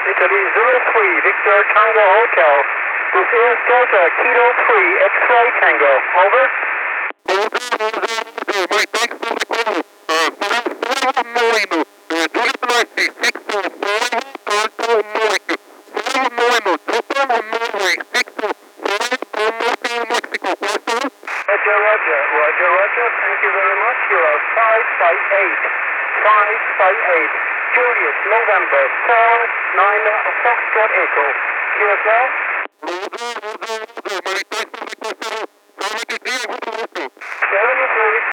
Italy 03, Victor Tango Hotel. This is Delta Kilo 3, X-Ray Tango. Over. Roger. Thank you very much. You are 558. 558. Julius, November, 49 Foxtrot Echo. QSL? 73.